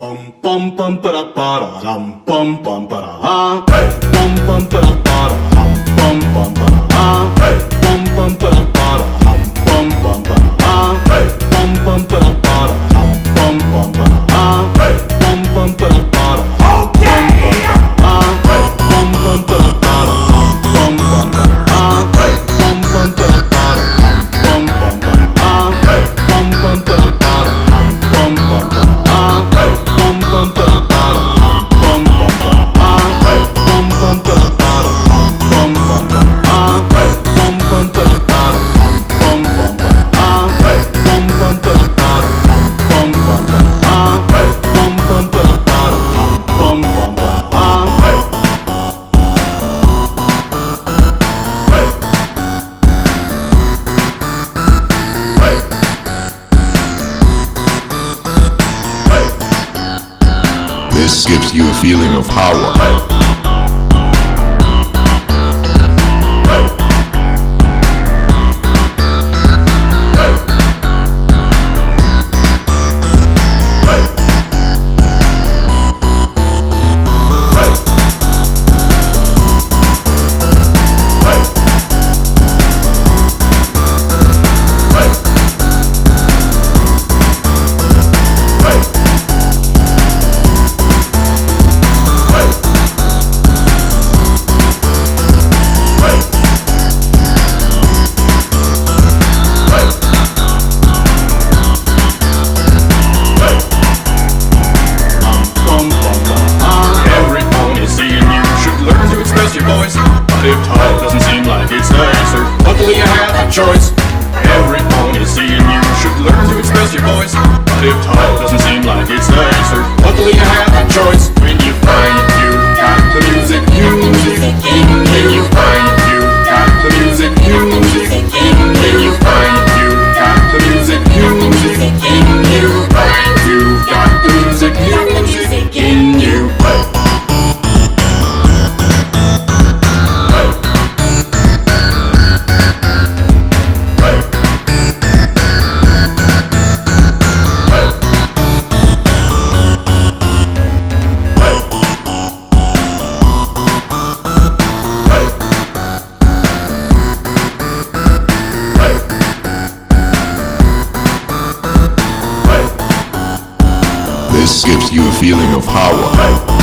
Bum bum para para ram bum bum para ha hey bum bum para para ram bum bum para ha hey bum bum para para ram bum bum para ha hey bum bum para para ram bum bum para ha hey bum bum para para okay hey bum bum para para ram bum bum para ha hey bum bum para para ram bum bum para ha hey bum bum para para ram bum bum para ha hey bum bum para para ram bum bum para ha hey bum bum para para ram bum bum para ha hey bum bum para para ram bum bum para ha hey bum bum para para ram bum bum para ha hey bum bum para para ram bum bum para ha hey This gives you a feeling of power. If talk doesn't seem like it's the answer, luckily you have a choice. Every pony seeing you should learn to express your voice. But if talk doesn't seem like it's the answer, luckily you have a choice. When you find you got the music in you, when you find you got the music in you, when you find you got the music in you, find you got the music in you. This gives you a feeling of power.